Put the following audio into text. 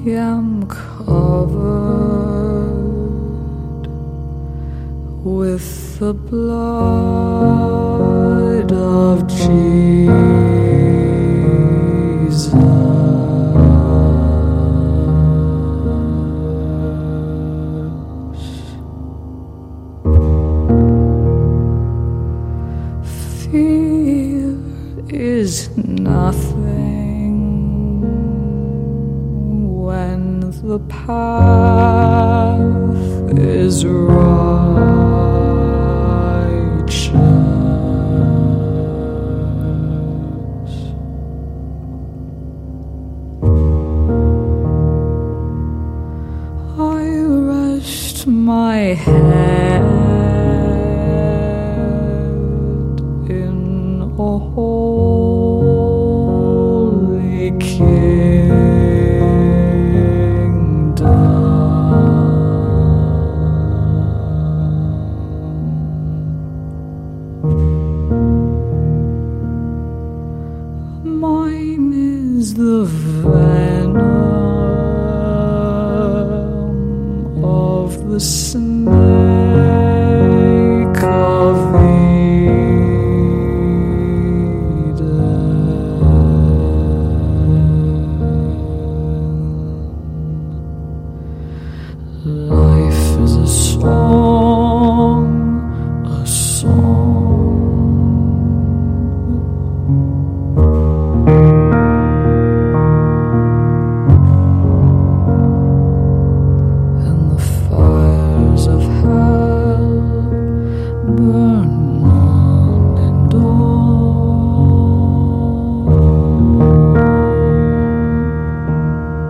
am covered with the blood of Jesus. Fear is nothing when the path is righteous. I rest my head in a holy kingdom. Mine is the venom of the snake.